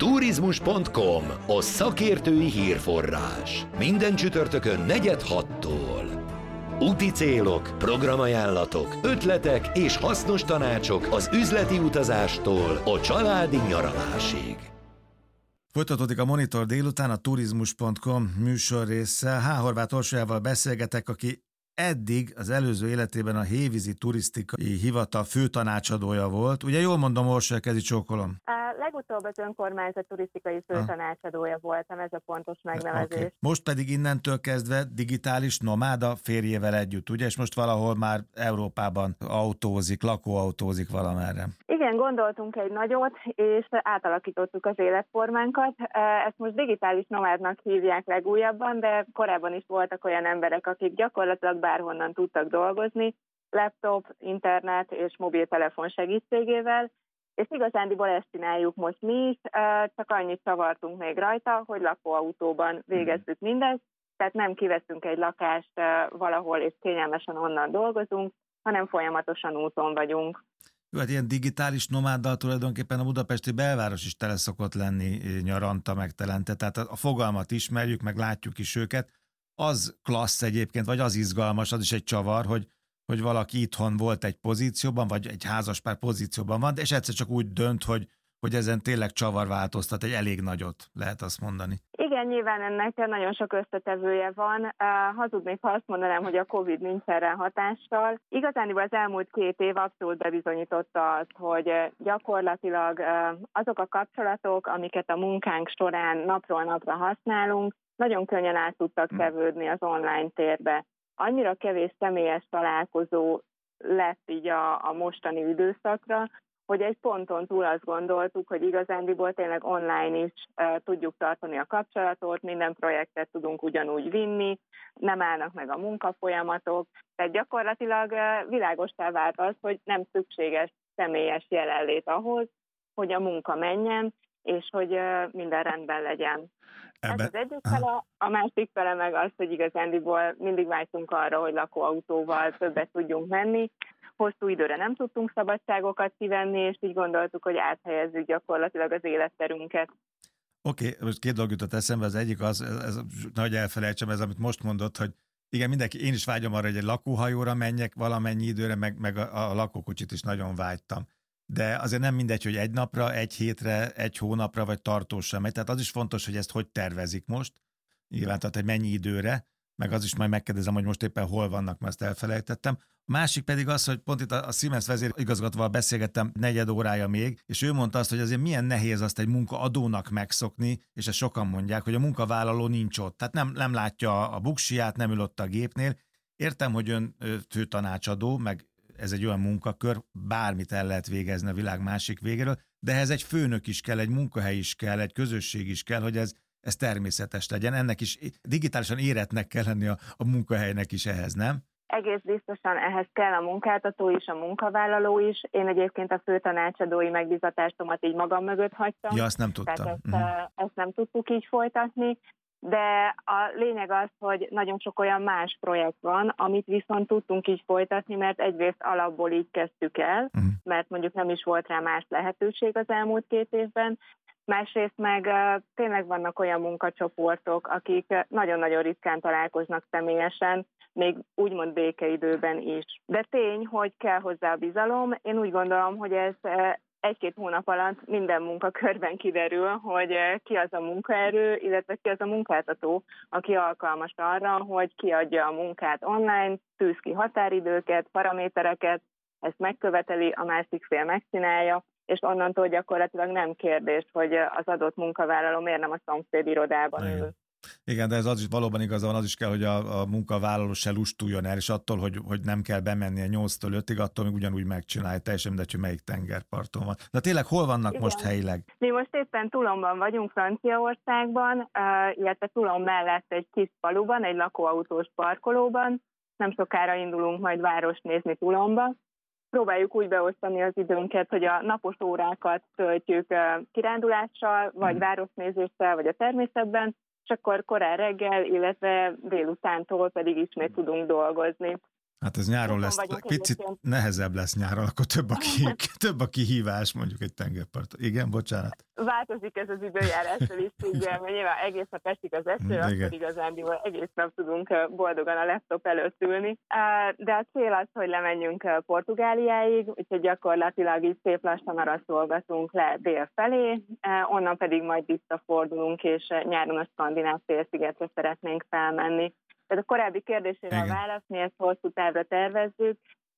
Turizmus.com, a szakértői hírforrás. Minden csütörtökön 4-6-tól. Úti célok, programajánlatok, ötletek és hasznos tanácsok az üzleti utazástól a családi nyaralásig. Folytatódik a Monitor délután, a Turizmus.com műsor része. Horváth Orsolyával beszélgetek, aki eddig az előző életében a Hévízi Turisztikai Hivatal főtanácsadója volt. Ugye jól mondom, Orsolya, kezi csókolom? Legutóbb az önkormányzat turisztikai főtanácsadója voltam, ez a pontos megnevezés. Okay. Most pedig innentől kezdve digitális nomáda férjével együtt, ugye? És most valahol már Európában autózik, lakóautózik valamerre. Igen, gondoltunk egy nagyot, és átalakítottuk az életformánkat. Ezt most digitális nomádnak hívják legújabban, de korábban is voltak olyan emberek, akik gyakorlatilag bárhonnan tudtak dolgozni, laptop, internet és mobiltelefon segítségével, és igazándiból ezt csináljuk most mi is, csak annyit csavartunk még rajta, hogy lakóautóban végezzük mindezt, tehát nem kiveszünk egy lakást valahol és kényelmesen onnan dolgozunk, hanem folyamatosan úton vagyunk. Jó, hát ilyen digitális nomáddal tulajdonképpen a budapesti belváros is tele szokott lenni nyaranta megtelente, tehát a fogalmat ismerjük, meg látjuk is őket. Az klassz egyébként, vagy az izgalmas, az is egy csavar, hogy valaki itthon volt egy pozícióban, vagy egy házaspár pozícióban van, és egyszer csak úgy dönt, hogy ezen tényleg csavar változtat, egy elég nagyot, lehet azt mondani. Igen, nyilván ennek nagyon sok összetevője van. Hazudnék, ha azt mondanám, hogy a Covid nincs erre hatással. Igazániból az elmúlt 2 év abszolút bebizonyította azt, hogy gyakorlatilag azok a kapcsolatok, amiket a munkánk során napról napra használunk, nagyon könnyen át tudtak tevődni az online térbe. Annyira kevés személyes találkozó lett így a mostani időszakra, hogy egy ponton túl azt gondoltuk, hogy igazándiból tényleg online is tudjuk tartani a kapcsolatot, minden projektet tudunk ugyanúgy vinni, nem állnak meg a munkafolyamatok, tehát gyakorlatilag világossá vált az, hogy nem szükséges személyes jelenlét ahhoz, hogy a munka menjen, és hogy minden rendben legyen. Ez az egyik fele, a másik fele meg az, hogy igazándiból mindig vágytunk arra, hogy lakóautóval többet tudjunk menni. Hosszú időre nem tudtunk szabadságokat kivenni, és így gondoltuk, hogy áthelyezzük gyakorlatilag az életterünket. Oké, most 2 dolog jutott eszembe, az egyik az, ez, nagy elfelejtsem, ez amit most mondott, hogy igen, mindenki, én is vágyom arra, hogy egy lakóhajóra menjek valamennyi időre, meg a lakókocsit is nagyon vágytam. De azért nem mindegy, hogy 1 napra, 1 hétre, 1 hónapra, vagy tartósan megy. Tehát az is fontos, hogy ezt hogy tervezik most. Nyilván, tehát, hogy mennyi időre, meg az is majd megkérdezem, hogy most éppen hol vannak, mert ezt elfelejtettem. A másik pedig az, hogy pont itt a Siemens vezérigazgatóval beszélgettem 4 órája még, és ő mondta azt, hogy azért milyen nehéz azt egy munkaadónak megszokni, és ezt sokan mondják, hogy a munkavállaló nincs ott. Tehát nem látja a buksiját, nem ül ott a gépnél. Értem, hogy ön főtanácsadó, meg ez egy olyan munkakör, bármit el lehet végezni a világ másik végéről, de ehhez egy főnök is kell, egy munkahely is kell, egy közösség is kell, hogy ez természetes legyen. Ennek is digitálisan érettnek kell lenni a munkahelynek is ehhez, nem? Egész biztosan ehhez kell a munkáltató is, a munkavállaló is. Én egyébként a főtanácsadói megbízatásomat így magam mögött hagytam. Ja, azt nem tudtam. Tehát ezt nem tudtuk így folytatni. De a lényeg az, hogy nagyon sok olyan más projekt van, amit viszont tudtunk így folytatni, mert egyrészt alapból így kezdtük el, mert mondjuk nem is volt rá más lehetőség az elmúlt 2 évben, másrészt meg tényleg vannak olyan munkacsoportok, akik nagyon-nagyon ritkán találkoznak személyesen, még úgymond békeidőben is. De tény, hogy kell hozzá a bizalom. Én úgy gondolom, hogy ez 1-2 hónap alatt minden munkakörben kiderül, hogy ki az a munkaerő, illetve ki az a munkáltató, aki alkalmas arra, hogy kiadja a munkát online, tűz ki határidőket, paramétereket, ezt megköveteli, a másik fél megcsinálja, és onnantól gyakorlatilag nem kérdés, hogy az adott munkavállaló miért nem a szomszéd irodában ül. Igen, de ez az is valóban igaz van, az is kell, hogy a munkavállaló se lustuljon el, és attól, hogy nem kell bemennie 8-től 5-ig, attól még ugyanúgy megcsinálja, teljesen mindegy, hogy melyik tengerparton van. De tényleg hol vannak Igen. most helyileg? Mi most éppen Toulonban vagyunk, Franciaországban, illetve Toulon mellett egy kis faluban, egy lakóautós parkolóban. Nem sokára indulunk majd várost nézni Toulonba. Próbáljuk úgy beosztani az időnket, hogy a napos órákat töltjük kirándulással, vagy városnézéssel, vagy a természetben, és akkor korán reggel, illetve délutántól pedig ismét tudunk dolgozni. Hát ez nyáron lesz, picit nehezebb lesz nyáron, akkor több a kihívás mondjuk egy tengerparton. Igen, bocsánat. Változik ez az időjárással is, mert nyilván egész nap esik az eső, akkor igazándiból egész nap tudunk boldogan a laptop előtt ülni. De a cél az, hogy lemenjünk Portugáliáig, úgyhogy gyakorlatilag így szép lassan arra szolgatunk le dél felé, onnan pedig majd visszafordulunk, és nyáron a Skandináv félszigetre szeretnénk felmenni. Tehát a korábbi kérdésére a válasz, mi ezt hosszú távra tervezzük.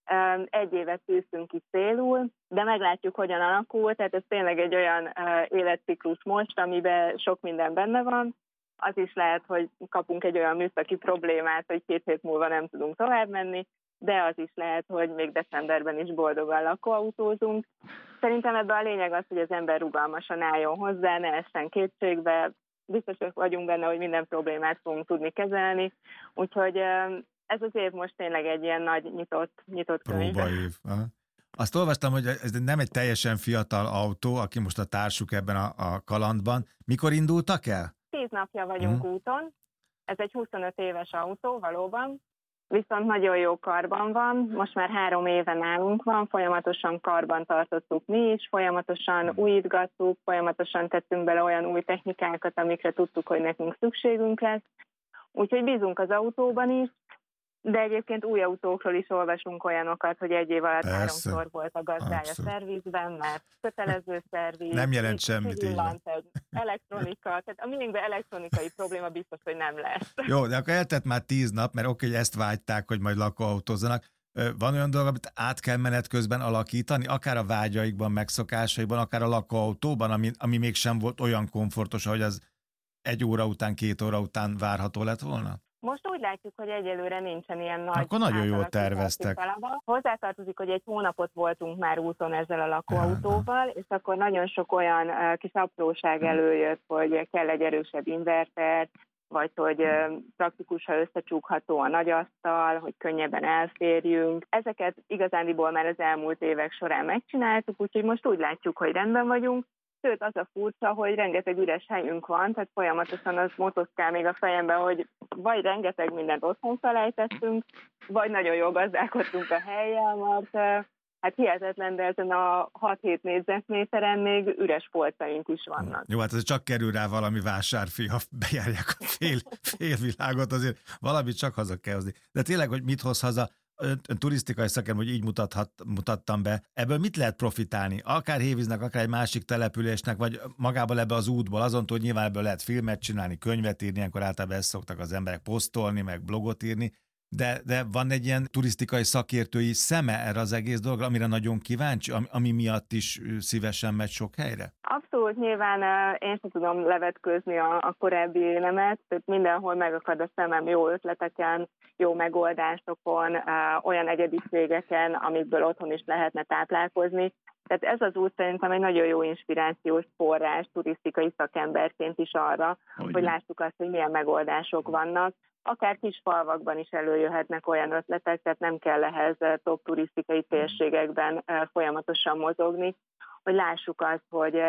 1 évet tűztünk ki célul, de meglátjuk, hogyan alakul. Tehát ez tényleg egy olyan életciklus most, amiben sok minden benne van. Az is lehet, hogy kapunk egy olyan műszaki problémát, hogy 2 hét múlva nem tudunk tovább menni, de az is lehet, hogy még decemberben is boldogan lakóautózunk. Szerintem ebben a lényeg az, hogy az ember rugalmasan álljon hozzá, ne essen kétségbe. Biztosak vagyunk benne, hogy minden problémát fogunk tudni kezelni, úgyhogy ez az év most tényleg egy ilyen nagy nyitott könyv. Próbaév. Azt olvastam, hogy ez nem egy teljesen fiatal autó, aki most a társuk ebben a kalandban. Mikor indultak el? 10 napja vagyunk úton. Ez egy 25 éves autó valóban, viszont nagyon jó karban van. Most már 3 éve nálunk van, folyamatosan karban tartottuk mi is, folyamatosan újítgattuk, folyamatosan tettünk bele olyan új technikákat, amikre tudtuk, hogy nekünk szükségünk lesz. Úgyhogy bízunk az autóban is, de egyébként új autókról is olvasunk olyanokat, hogy 1 év alatt 3-szor volt a gazdája szervizben, mert kötelező szerviz. Nem jelent semmit. Elektronika, tehát a miénkben elektronikai probléma biztos, hogy nem lesz. Jó, de akkor eltett már 10 nap, mert oké, hogy ezt vágyták, hogy majd lakóautózzanak. Van olyan dolog, amit át kell menet közben alakítani, akár a vágyaikban, megszokásaiban, akár a lakóautóban, ami mégsem volt olyan komfortos, hogy az 1 óra után, 2 óra után várható lett volna? Most úgy látjuk, hogy egyelőre nincsen ilyen nagy... Akkor nagyon jól terveztek. Hozzátartozik, hogy 1 hónapot voltunk már úton ezzel a lakóautóval, és akkor nagyon sok olyan kis apróság előjött, hogy kell egy erősebb inverter, vagy hogy praktikus, ha összecsukható a nagy asztal, hogy könnyebben elférjünk. Ezeket igazándiból már az elmúlt évek során megcsináltuk, úgyhogy most úgy látjuk, hogy rendben vagyunk. Sőt, az a furcsa, hogy rengeteg üres helyünk van, tehát folyamatosan az motoszkál még a fejemben, hogy vagy rengeteg mindent otthon felejtettünk, vagy nagyon jól gazdálkodtunk a hellyel, mert hát hihetetlen, de ezen a 6-7 négyzetméteren még üres polcaink is vannak. Jó, hát ez csak kerül rá valami vásárfi, ha bejárják a félvilágot, azért valamit csak haza kell hozni. De tényleg, hogy mit hoz haza, turisztikai szakember, hogy így mutattam be. Ebből mit lehet profitálni? Akár Hévíznek, akár egy másik településnek, vagy magából ebbe az útból, azon túl, hogy nyilván ebből lehet filmet csinálni, könyvet írni, ilyenkor általában ezt szoktak az emberek posztolni, meg blogot írni, de van egy ilyen turisztikai szakértői szeme erre az egész dologra, amire nagyon kíváncsi, ami miatt is szívesen megy sok helyre? Abszolút, nyilván én sem tudom levetkőzni a korábbi énemet, tehát mindenhol megakad a szemem jó ötleteken, jó megoldásokon, olyan egyediségeken, amikből otthon is lehetne táplálkozni. Tehát ez az út szerintem egy nagyon jó inspirációs forrás turisztikai szakemberként is arra, hogy lássuk azt, hogy milyen megoldások vannak. Akár kis falvakban is előjöhetnek olyan ötletek, tehát nem kell ehhez top turisztikai térségekben folyamatosan mozogni, hogy lássuk azt,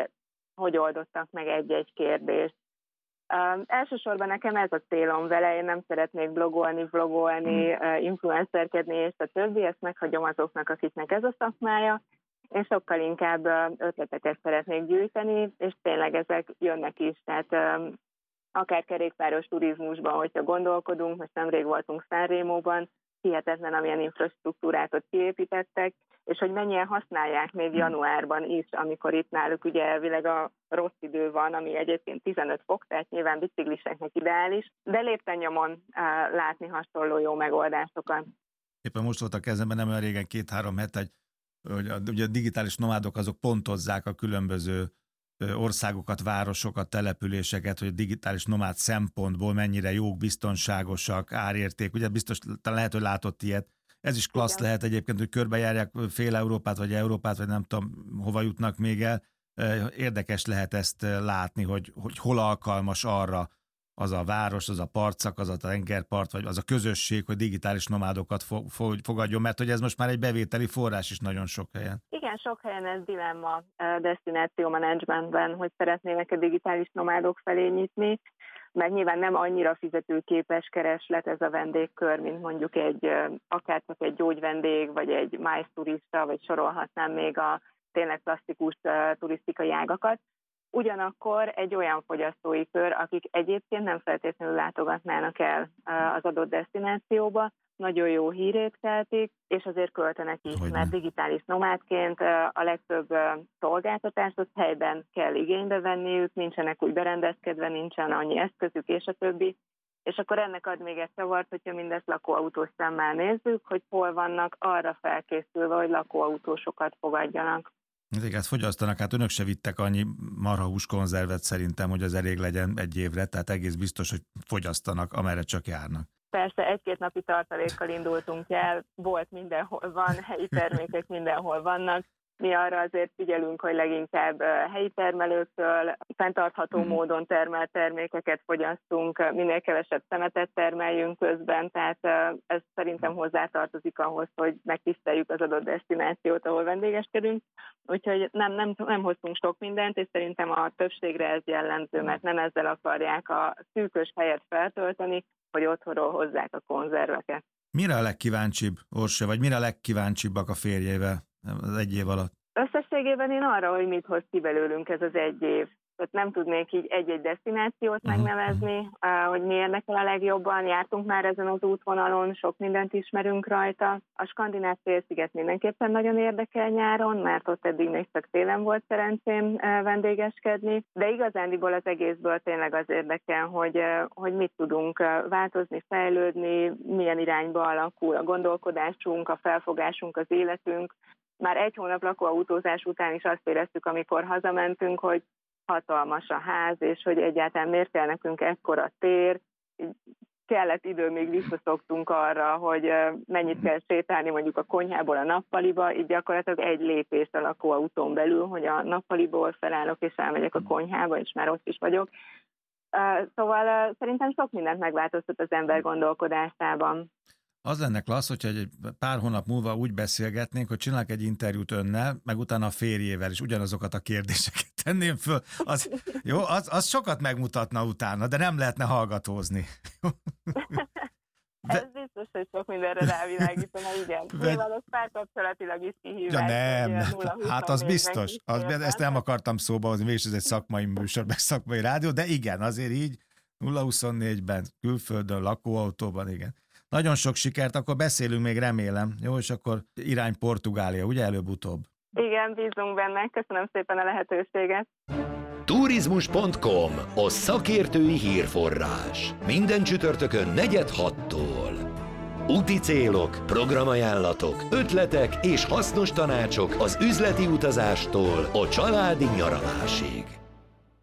hogy oldottak meg egy-egy kérdést. Elsősorban nekem ez a célom vele, én nem szeretnék vlogolni, influencerkedni és a többi, ezt meghagyom azoknak, akiknek ez a szakmája. Én sokkal inkább ötleteket szeretnék gyűjteni, és tényleg ezek jönnek is, tehát akár kerékpáros turizmusban, hogyha gondolkodunk, most nemrég voltunk Sanremóban, hihetetlen, amilyen infrastruktúrát ott kiépítettek, és hogy mennyien használják még januárban is, amikor itt náluk ugye elvileg a rossz idő van, ami egyébként 15 fok, tehát nyilván bicikliseknek ideális, de lépten nyomon látni hasonló jó megoldásokat. Éppen most volt a kezemben nem olyan régen 2-3 hete, hogy ugye a digitális nomádok azok pontozzák a különböző országokat, városokat, településeket, hogy a digitális nomád szempontból mennyire jók, biztonságosak, árérték. Ugye biztos talán lehet, hogy látott ilyet. Ez is klassz lehet egyébként, hogy körbejárják fél Európát, vagy nem tudom, hova jutnak még el. Érdekes lehet ezt látni, hogy hol alkalmas arra az a város, az a partszak, az a tengerpart, vagy az a közösség, hogy digitális nomádokat fogadjon, mert hogy ez most már egy bevételi forrás is nagyon sok helyen. Igen, sok helyen ez dilemma destináció menedzsmentben, hogy szeretnének a digitális nomádok felé nyitni, mert nyilván nem annyira fizetőképes kereslet ez a vendégkör, mint mondjuk akár csak egy gyógyvendég, vagy egy MICE turista, vagy sorolhatnám még a tényleg klasszikus turisztikai ágakat. Ugyanakkor egy olyan fogyasztói kör, akik egyébként nem feltétlenül látogatnának el az adott desztinációba, nagyon jó hírét keltik, és azért költenek is, mert digitális nomádként a legtöbb szolgáltatást ott helyben kell igénybe venniük, nincsenek úgy berendezkedve, nincsen annyi eszközük, és a többi. És akkor ennek ad még egy csavart, hogyha mindezt lakóautós szemmel nézzük, hogy hol vannak arra felkészülve, hogy lakóautósokat fogadjanak. Igen, fogyasztanak, hát önök se vittek annyi marhahús konzervet szerintem, hogy az elég legyen egy évre, tehát egész biztos, hogy fogyasztanak, amerre csak járnak. Persze, 1-2 napi tartalékkal indultunk el, volt mindenhol van, helyi termékek mindenhol vannak. Mi arra azért figyelünk, hogy leginkább helyi termelőktől, fenntartható módon termelt termékeket fogyasztunk, minél kevesebb szemetet termeljünk közben, tehát ez szerintem hozzátartozik ahhoz, hogy megtiszteljük az adott desztinációt, ahol vendégeskedünk. Úgyhogy nem hoztunk sok mindent, és szerintem a többségre ez jellemző, mert nem ezzel akarják a szűkös helyet feltölteni, hogy otthonról hozzák a konzerveket. Mire a legkíváncsibb, Orsolya, vagy mire a legkíváncsibbak a férjével az egy év alatt? Összességében én arra, hogy mit hoz ki belőlünk ez az egy év. Tehát nem tudnék így egy-egy desztinációt megnevezni, hogy mi érdekel a legjobban. Jártunk már ezen az útvonalon, sok mindent ismerünk rajta. A skandináv félsziget mindenképpen nagyon érdekel nyáron, mert ott eddig még csak télen volt szerencsém vendégeskedni. De igazándiból az egészből tényleg az érdekel, hogy mit tudunk változni, fejlődni, milyen irányba alakul a gondolkodásunk, a felfogásunk, az életünk. Már 1 hónap lakóautózás után is azt éreztük, amikor hazamentünk, hogy hatalmas a ház, és hogy egyáltalán miért kell nekünk ekkora tér. Kellett idő, még visszaszoktunk arra, hogy mennyit kell sétálni mondjuk a konyhából a nappaliba, így gyakorlatilag 1 lépés a lakóautón belül, hogy a nappaliból felállok és elmegyek a konyhába, és már ott is vagyok. Szóval szerintem sok mindent megváltoztat az ember gondolkodásában. Az lenne klassz, hogyha egy pár hónap múlva úgy beszélgetnénk, hogy csinálok egy interjút önnel, meg utána a férjével, és ugyanazokat a kérdéseket tenném föl. Az sokat megmutatna utána, de nem lehetne hallgatózni. Ez biztos, hogy sok mindenre rávilágítana, igen. Nyilván az párkapcsolatilag is kihívás. Ja nem, hát az biztos. Ezt nem akartam szóba hozni, mégis ez egy szakmai műsor, meg szakmai rádió, de igen, azért így 0-24-ben, külföldön, lakóautóban, igen. Nagyon sok sikert, akkor beszélünk még, remélem. Jó, és akkor irány Portugália, ugye előbb-utóbb? Igen, bízunk benne. Köszönöm szépen a lehetőséget. Turizmus.com, a szakértői hírforrás. Minden csütörtökön 4-6-tól. Úti célok, programajánlatok, ötletek és hasznos tanácsok az üzleti utazástól a családi nyaralásig.